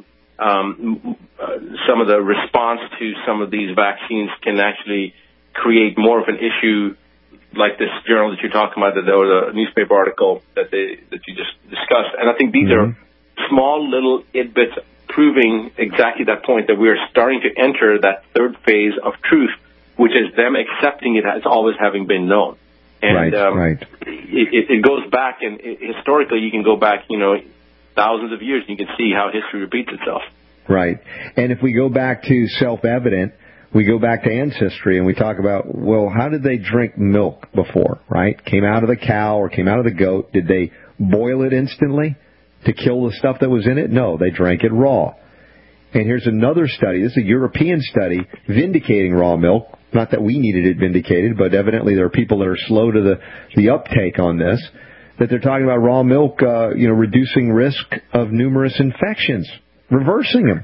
um, uh, some of the response to some of these vaccines can actually create more of an issue, like this journal that you're talking about, that or the newspaper article that they that you just discussed. And I think these mm-hmm. are small little tidbits proving exactly that point, that we are starting to enter that third phase of truth, which is them accepting it as always having been known. And right, um, right. It, it goes back, and it, historically you can go back, you know, thousands of years, and you can see how history repeats itself. Right. And if we go back to self-evident, we go back to ancestry and we talk about, well, how did they drink milk before, right? Came out of the cow or came out of the goat. Did they boil it instantly to kill the stuff that was in it? No, they drank it raw. And here's another study. This is a European study vindicating raw milk. Not that we needed it vindicated, but evidently there are people that are slow to the, the uptake on this, that they're talking about raw milk, uh, you know, reducing risk of numerous infections, reversing them.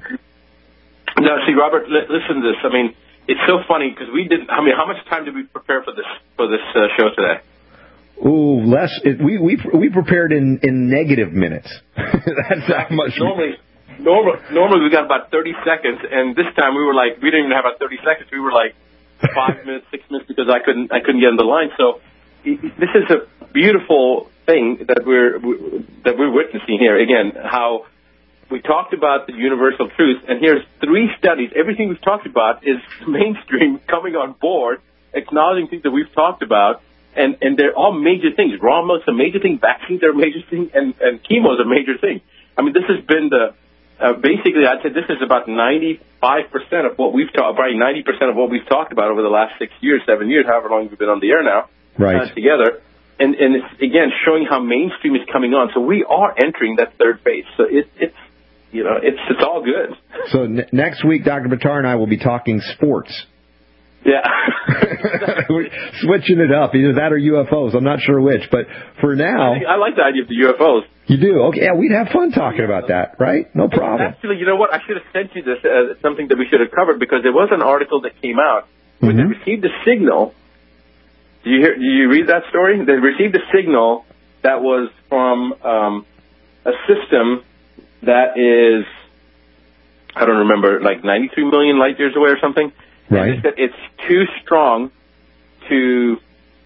No, see, Robert, li- listen to this. I mean, it's so funny because we didn't. I mean, how much time did we prepare for this for this uh, show today? Ooh, less. It, we we we prepared in, in negative minutes. That's how much. Normally, normally, normally we got about thirty seconds, and this time we were like, we didn't even have about thirty seconds. We were like five minutes, six minutes, because I couldn't I couldn't get in the line. So this is a beautiful thing that we're that we're witnessing here. Again, how we talked about the universal truth, and here's three studies. Everything we've talked about is mainstream coming on board, acknowledging things that we've talked about, and, and they're all major things. Raw milk's a major thing, vaccines are a major thing, and, and chemo is a major thing. I mean, this has been the, uh, basically, I'd say this is about ninety-five percent of what we've talked, probably ninety percent of what we've talked about over the last six years, seven years, however long we've been on the air now, right. uh, together. And, and it's, again, showing how mainstream is coming on. So we are entering that third phase. So it, it's, You know, it's it's all good. So n- next week, Doctor Buttar and I will be talking sports. Yeah. We're switching it up, either that or U F Os. I'm not sure which, but for now, I, I like the idea of the U F Os. You do? Okay, yeah, we'd have fun talking about that, right? No problem. Actually, you know what? I should have sent you this as something that we should have covered, because there was an article that came out where mm-hmm. they received a signal. Do you hear? Do you read that story? They received a signal that was from um, a system that is, I don't remember, like ninety-three million light years away or something. Right. And it's, it's too strong to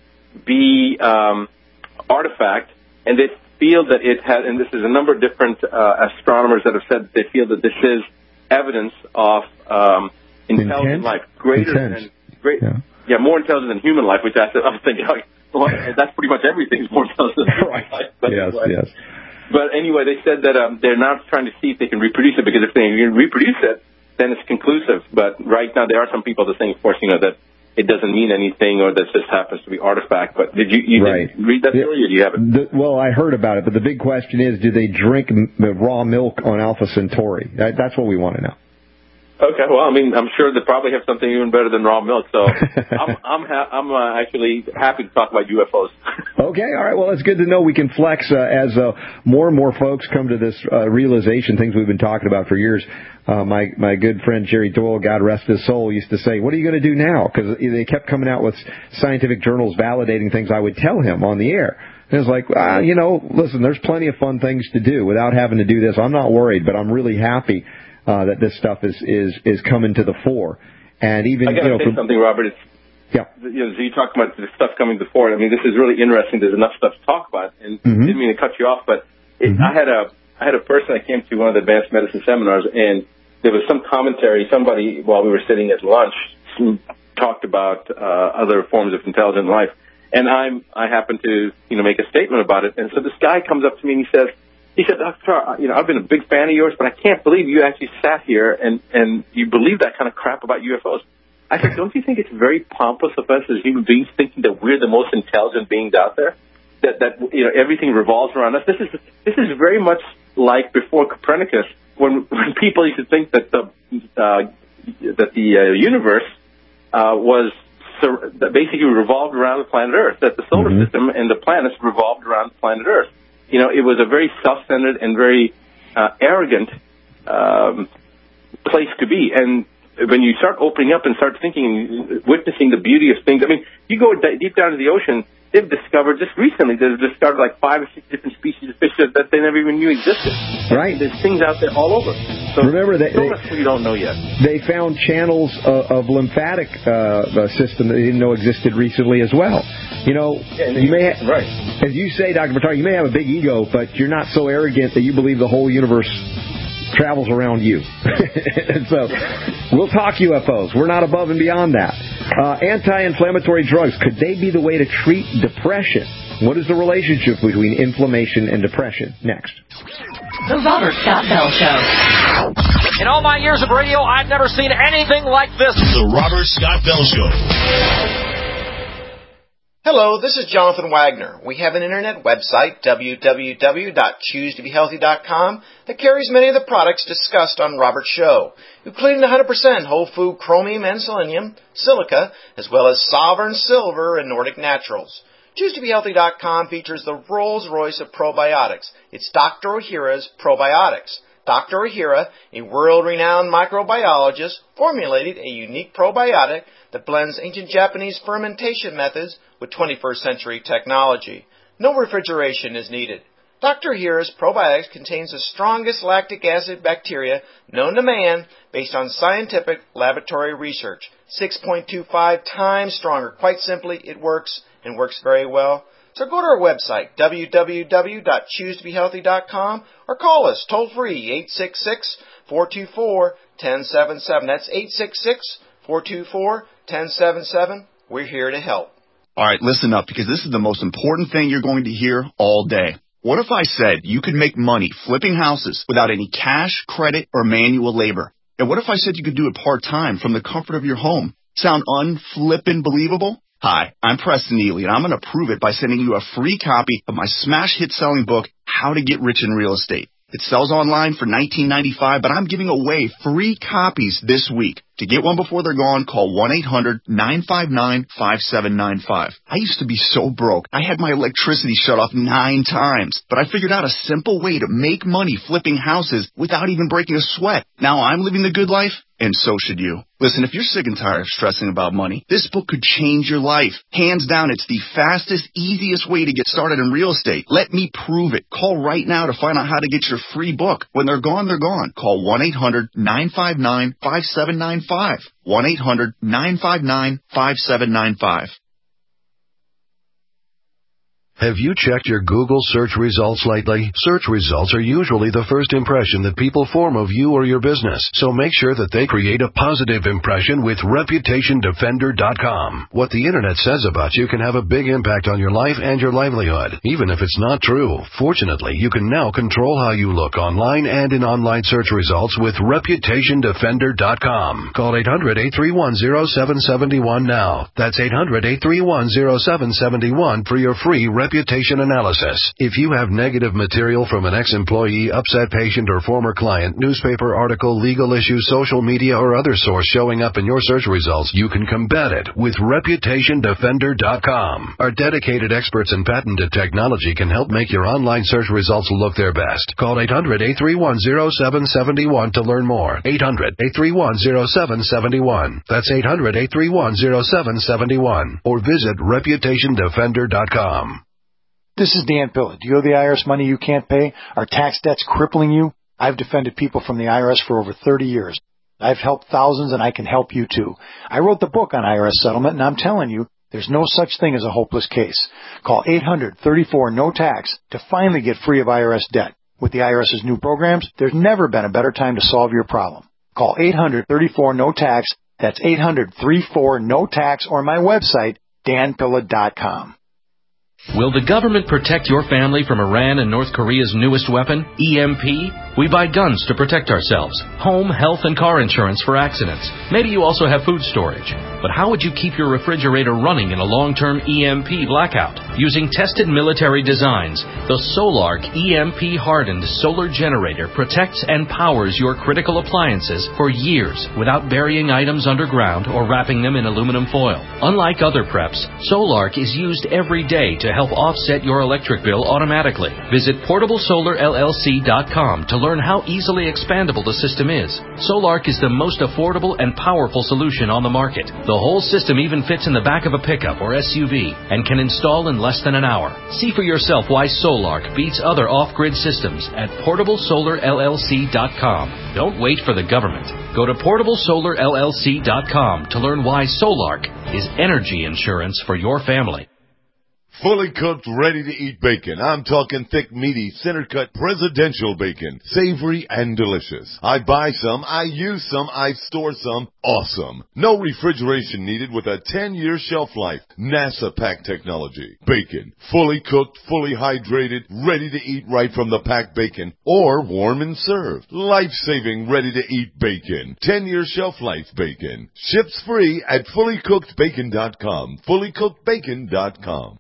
be um, artifact, and they feel that it has, and this is a number of different uh, astronomers that have said that they feel that this is evidence of um, intelligent Intense? life, greater Intense. than, great, yeah. yeah, more intelligent than human life, which I, I was thinking, like, well, that's pretty much everything is more intelligent than human right. life. But yes, anyway. yes. But anyway, they said that um, they're now trying to see if they can reproduce it, because if they can reproduce it, then it's conclusive. But right now, there are some people that are saying, of course, you know, that it doesn't mean anything, or that just happens to be artifact. But did you, you right. didn't read that story, or do you have it? The, well, I heard about it, but the big question is, do they drink m- raw milk on Alpha Centauri? That, that's what we want to know. Okay, well, I mean, I'm sure they probably have something even better than raw milk, so I'm I'm, ha- I'm uh, actually happy to talk about U F Os. Okay, all right, well, it's good to know we can flex uh, as uh, more and more folks come to this uh, realization, things we've been talking about for years. Uh, my, my good friend Jerry Doyle, God rest his soul, used to say, what are you going to do now? Because they kept coming out with scientific journals validating things I would tell him on the air. And it's like, ah, you know, listen, there's plenty of fun things to do without having to do this. I'm not worried, but I'm really happy uh, that this stuff is, is, is coming to the fore. And even, I got to you know, say for, something, Robert. It's, yeah. You know, so you talk about the stuff coming before. I mean, this is really interesting. There's enough stuff to talk about. And mm-hmm. I didn't mean to cut you off, but it, mm-hmm. I had a I had a person that came to one of the advanced medicine seminars, and there was some commentary. Somebody, while we were sitting at lunch, talked about uh, other forms of intelligent life. And I'm, I happened to, you know, make a statement about it. And so this guy comes up to me and he says, he said, Doctor, you know, I've been a big fan of yours, but I can't believe you actually sat here and, and you believe that kind of crap about U F Os. I said, don't you think it's very pompous of us as human beings thinking that we're the most intelligent beings out there? That, that, you know, everything revolves around us. This is, this is very much like before Copernicus, when, when people used to think that the, uh, that the uh, universe, uh, was, So that basically revolved around the planet Earth, that the solar mm-hmm. system and the planets revolved around planet Earth. You know, it was a very self-centered and very uh, arrogant um, place to be. And when you start opening up and start thinking and witnessing the beauty of things, I mean, you go d- deep down to the ocean, they've discovered, just recently, they've discovered like five or six different species of fish that they never even knew existed. Right. There's things out there all over. So remember that so they, much we don't know yet. They found channels of, of lymphatic uh, system that they didn't know existed recently as well. You know, yeah, you may ha- right. as you say, Doctor Buttar, you may have a big ego, but you're not so arrogant that you believe the whole universe travels around you. So we'll talk U F Os. We're not above and beyond that. Uh, anti-inflammatory drugs, could they be the way to treat depression? What is the relationship between inflammation and depression? Next. The Robert Scott Bell Show. In all my years of radio, I've never seen anything like this. The Robert Scott Bell Show. Hello, this is Jonathan Wagner. We have an internet website, w w w dot choose to be healthy dot com, that carries many of the products discussed on Robert's show, including one hundred percent whole food chromium and selenium, silica, as well as Sovereign Silver and Nordic Naturals. choose to be healthy dot com features the Rolls-Royce of probiotics. It's Doctor Ohhira's Probiotics. Doctor Ohhira, a world-renowned microbiologist, formulated a unique probiotic that blends ancient Japanese fermentation methods with twenty-first century technology. No refrigeration is needed. Doctor Ohhira's Probiotics contains the strongest lactic acid bacteria known to man based on scientific laboratory research. six point two five times stronger. Quite simply, it works and works very well. So go to our website, w w w dot choose to be healthy dot com, or call us toll-free, eight six six, four two four, one zero seven seven. That's eight six six, four two four, one zero seven seven. We're here to help. All right, listen up, because this is the most important thing you're going to hear all day. What if I said you could make money flipping houses without any cash, credit, or manual labor? And what if I said you could do it part-time from the comfort of your home? Sound unflippin' believable? Hi, I'm Preston Neely, and I'm going to prove it by sending you a free copy of my smash hit selling book, How to Get Rich in Real Estate. It sells online for nineteen ninety-five dollars, but I'm giving away free copies this week. To get one before they're gone, call one eight hundred, nine five nine, five seven nine five. I used to be so broke. I had my electricity shut off nine times, but I figured out a simple way to make money flipping houses without even breaking a sweat. Now I'm living the good life, and so should you. Listen, if you're sick and tired of stressing about money, this book could change your life. Hands down, it's the fastest, easiest way to get started in real estate. Let me prove it. Call right now to find out how to get your free book. When they're gone, they're gone. Call one eight hundred, nine five nine, five seven nine five. one eight hundred, nine five nine, five seven nine five. Have you checked your Google search results lately? Search results are usually the first impression that people form of you or your business, so make sure that they create a positive impression with reputation defender dot com. What the internet says about you can have a big impact on your life and your livelihood, even if it's not true. Fortunately, you can now control how you look online and in online search results with reputation defender dot com. Call eight hundred, eight three one, zero seven seven one now. That's eight hundred, eight three one, zero seven seven one for your free reputation analysis. If you have negative material from an ex-employee, upset patient, or former client, newspaper article, legal issue, social media, or other source showing up in your search results, you can combat it with reputation defender dot com. Our dedicated experts in patented technology can help make your online search results look their best. Call eight hundred, eight three one, zero seven seven one to learn more. eight hundred, eight three one, zero seven seven one. That's eight hundred, eight three one, zero seven seven one. Or visit reputation defender dot com. This is Dan Pilla. Do you owe the I R S money you can't pay? Are tax debts crippling you? I've defended people from the I R S for over thirty years. I've helped thousands, and I can help you too. I wrote the book on I R S settlement, and I'm telling you, there's no such thing as a hopeless case. Call eight hundred, thirty-four, no tax to finally get free of I R S debt. With the IRS's new programs, there's never been a better time to solve your problem. Call eight hundred, thirty-four, no tax. That's eight hundred, thirty-four, no tax, or my website, dan pilla dot com. Will the government protect your family from Iran and North Korea's newest weapon, E M P? We buy guns to protect ourselves, home, health, and car insurance for accidents. Maybe you also have food storage. But how would you keep your refrigerator running in a long-term E M P blackout? Using tested military designs, the Solark E M P-hardened solar generator protects and powers your critical appliances for years without burying items underground or wrapping them in aluminum foil. Unlike other preps, Solark is used every day to help offset your electric bill automatically. Visit portable solar L L C dot com to learn how easily expandable the system is. Solark is the most affordable and powerful solution on the market. The whole system even fits in the back of a pickup or S U V and can install in less than an hour. See for yourself why Solark beats other off-grid systems at portable solar L L C dot com. Don't wait for the government. Go to portable solar L L C dot com to learn why Solark is energy insurance for your family. Fully cooked, ready-to-eat bacon. I'm talking thick, meaty, center-cut presidential bacon. Savory and delicious. I buy some, I use some, I store some. Awesome. No refrigeration needed with a ten-year shelf life. NASA pack technology. Bacon. Fully cooked, fully hydrated, ready to eat right from the packed bacon. Or warm and served. Life-saving, ready-to-eat bacon. ten-year shelf life bacon. Ships free at fully cooked bacon dot com. fully cooked bacon dot com.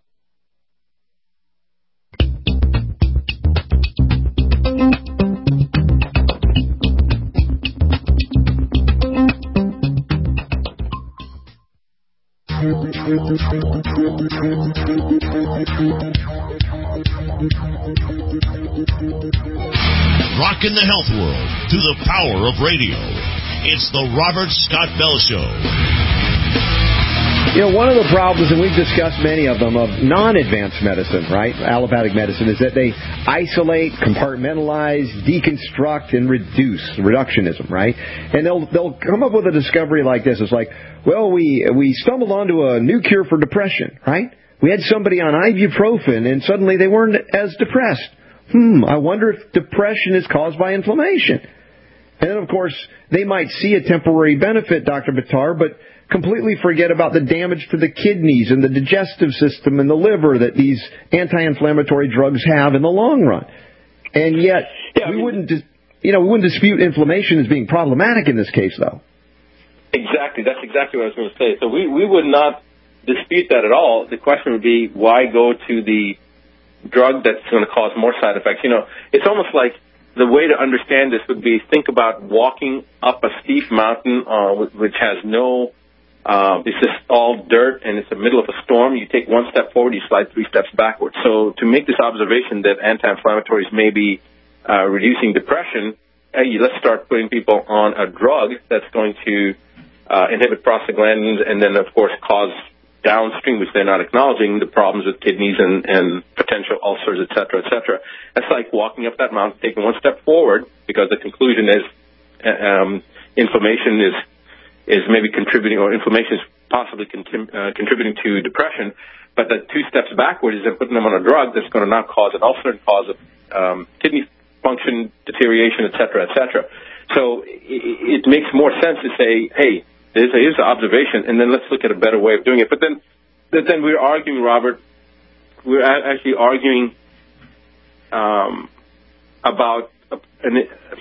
Rockin' the health world through the power of radio. It's the Robert Scott Bell Show. You know, one of the problems, and we've discussed many of them, of non-advanced medicine, right, allopathic medicine, is that they isolate, compartmentalize, deconstruct, and reduce, reductionism, right? And they'll they'll come up with a discovery like this. It's like, well, we we stumbled onto a new cure for depression, right? We had somebody on ibuprofen, and suddenly they weren't as depressed. Hmm, I wonder if depression is caused by inflammation. And then, of course, they might see a temporary benefit, Doctor Buttar, but completely forget about the damage to the kidneys and the digestive system and the liver that these anti-inflammatory drugs have in the long run. And yet, yeah, we wouldn't, you know, we wouldn't dispute inflammation as being problematic in this case, though. Exactly. That's exactly what I was going to say. So we, we would not dispute that at all. The question would be, why go to the drug that's going to cause more side effects? You know, it's almost like the way to understand this would be, think about walking up a steep mountain uh, which has no Uh, it's just all dirt, and it's the middle of a storm. You take one step forward, you slide three steps backwards. So to make this observation that anti-inflammatories may be uh, reducing depression, hey, let's start putting people on a drug that's going to uh, inhibit prostaglandins and then, of course, cause downstream, which they're not acknowledging, the problems with kidneys and, and potential ulcers, et cetera, et cetera. That's like walking up that mountain, taking one step forward, because the conclusion is um, inflammation is is maybe contributing, or inflammation is possibly con- uh, contributing to depression, but the two steps backward is then putting them on a drug that's going to not cause an ulcer and cause a um, kidney function deterioration, et cetera, et cetera. So it, it makes more sense to say, hey, there's, here's an observation, and then let's look at a better way of doing it. But then, but then we're arguing, Robert, we're actually arguing um, about a, an,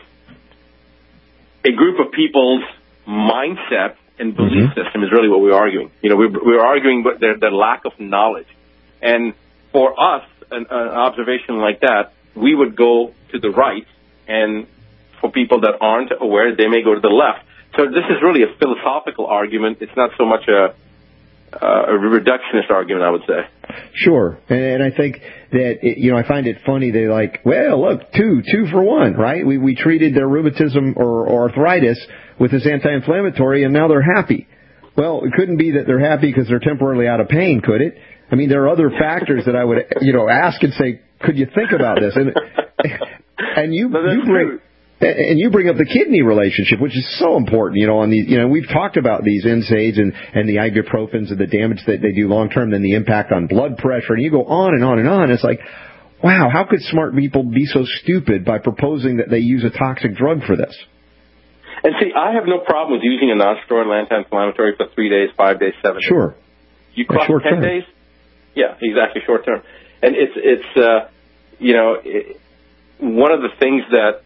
a group of people's mindset and belief mm-hmm. system is really what we're arguing. You know, we're, we're arguing about their, their lack of knowledge. And for us, an, an observation like that, we would go to the right, and for people that aren't aware, they may go to the left. So this is really a philosophical argument. It's not so much a, a reductionist argument, I would say. Sure. And I think that, it, you know, I find it funny. They're like, well, look, two, two for one, right? We, we treated their rheumatism or, or arthritis with this anti-inflammatory, and now they're happy. Well, it couldn't be that they're happy because they're temporarily out of pain, could it? I mean, there are other factors that I would, you know, ask and say, could you think about this? And and you no, you bring and you bring up the kidney relationship, which is so important. You know, on the you know we've talked about these N SAIDs and and the ibuprofens and the damage that they do long term, then the impact on blood pressure, and you go on and on and on. It's like, wow, how could smart people be so stupid by proposing that they use a toxic drug for this? And see, I have no problem with using a non-steroidal anti-inflammatory for three days, five days, seven days. Sure. You cross ten days? Yeah, exactly, short term. And it's, it's uh, you know, it, one of the things that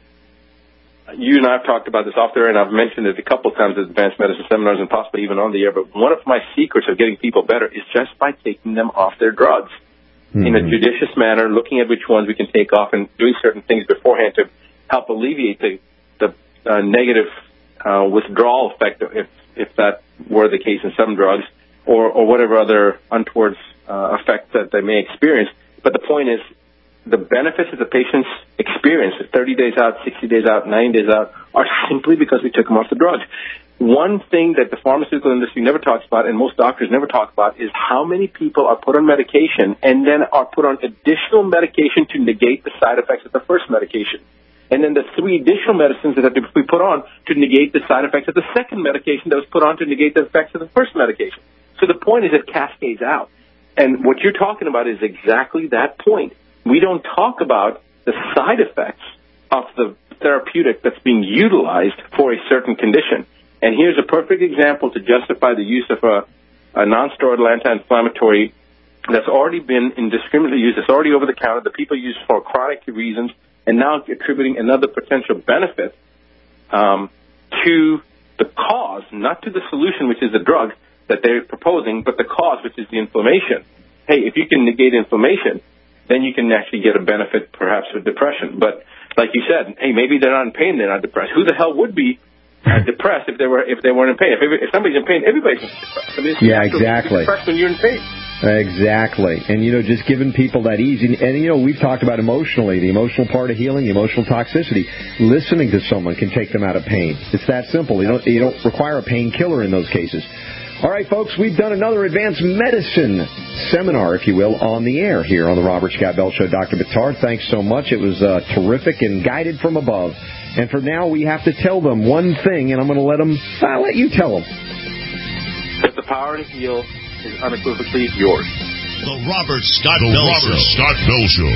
you and I have talked about this off there, and I've mentioned it a couple of times at advanced medicine seminars and possibly even on the air, but one of my secrets of getting people better is just by taking them off their drugs mm-hmm. in a judicious manner, looking at which ones we can take off and doing certain things beforehand to help alleviate the, the uh, negative uh, withdrawal effect, if, if that were the case in some drugs, or, or whatever other untoward uh, effect that they may experience. But the point is, the benefits that the patients experience thirty days out, sixty days out, ninety days out are simply because we took them off the drugs. One thing that the pharmaceutical industry never talks about, and most doctors never talk about, is how many people are put on medication and then are put on additional medication to negate the side effects of the first medication. And then the three additional medicines that have to be put on to negate the side effects of the second medication that was put on to negate the effects of the first medication. So the point is it cascades out. And what you're talking about is exactly that point. We don't talk about the side effects of the therapeutic that's being utilized for a certain condition. And here's a perfect example to justify the use of a, a non-steroidal anti-inflammatory that's already been indiscriminately used, that's already over the counter, that people use for chronic reasons, and now attributing another potential benefit um, to the cause, not to the solution, which is the drug that they're proposing, but the cause, which is the inflammation. Hey, if you can negate inflammation, then you can actually get a benefit perhaps with depression. But like you said, hey, maybe they're not in pain, they're not depressed. Who the hell would be uh, depressed if they were if they weren't in pain? If, if somebody's in pain, everybody's depressed. I mean, it's yeah, exactly. Depressed when you're in pain. Exactly. And, you know, just giving people that ease. And, and, you know, we've talked about emotionally, the emotional part of healing, the emotional toxicity. Listening to someone can take them out of pain. It's that simple. You don't, you don't require a painkiller in those cases. All right, folks, we've done another advanced medicine seminar, if you will, on the air here on the Robert Scott Bell Show. Doctor Buttar, thanks so much. It was uh, terrific and guided from above. And for now, we have to tell them one thing, and I'm going to let them, I'll let you tell them. That the power to heal is unequivocally yours. The Robert Scott Bell Show. Robert Scott Bell Show.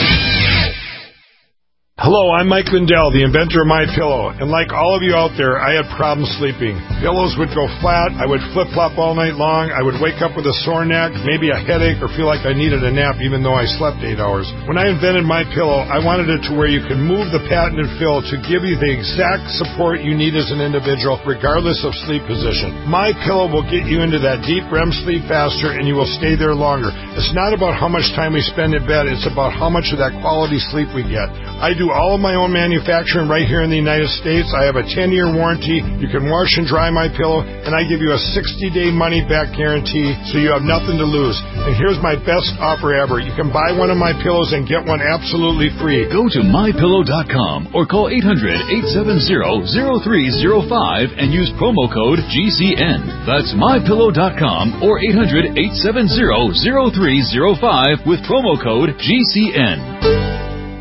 Hello, I'm Mike Lindell, the inventor of MyPillow, and like all of you out there, I had problems sleeping. Pillows would go flat, I would flip-flop all night long, I would wake up with a sore neck, maybe a headache, or feel like I needed a nap even though I slept eight hours. When I invented MyPillow, I wanted it to where you can move the patented fill to give you the exact support you need as an individual, regardless of sleep position. MyPillow will get you into that deep R E M sleep faster, and you will stay there longer. It's not about how much time we spend in bed, it's about how much of that quality sleep we get. I do all of my own manufacturing right here in the United States. I have a ten-year warranty. You can wash and dry my pillow, and I give you a sixty-day money-back guarantee, so you have nothing to lose. And here's my best offer ever. You can buy one of my pillows and get one absolutely free. Go to my pillow dot com or call eight hundred, eight seven zero, zero three zero five and use promo code G C N. That's my pillow dot com or eight hundred, eight seven zero, zero three zero five with promo code G C N.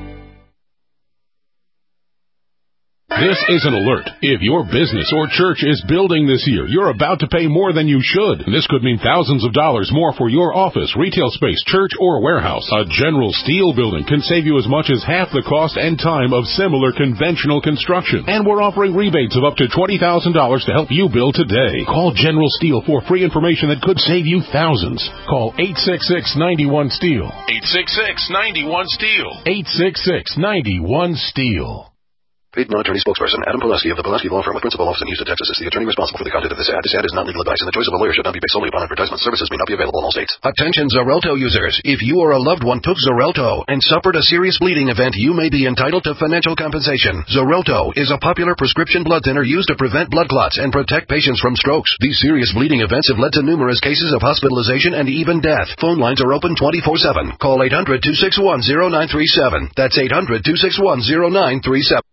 This is an alert. If your business or church is building this year, you're about to pay more than you should. This could mean thousands of dollars more for your office, retail space, church, or warehouse. A General Steel building can save you as much as half the cost and time of similar conventional construction. And we're offering rebates of up to twenty thousand dollars to help you build today. Call General Steel for free information that could save you thousands. Call eight six six, nine one, STEEL. eight six six, nine one, STEEL. eight six six, nine one, STEEL. Paid non-attorney spokesperson Adam Pulaski of the Pulaski Law Firm with principal office in Houston, Texas is the attorney responsible for the content of this ad. This ad is not legal advice, and the choice of a lawyer should not be based solely upon advertisement. Services may not be available in all states. Attention Xarelto users. If you or a loved one took Xarelto and suffered a serious bleeding event, you may be entitled to financial compensation. Xarelto is a popular prescription blood thinner used to prevent blood clots and protect patients from strokes. These serious bleeding events have led to numerous cases of hospitalization and even death. Phone lines are open twenty-four seven. Call eight hundred, two six one, zero nine three seven. That's eight hundred, two six one, zero nine three seven.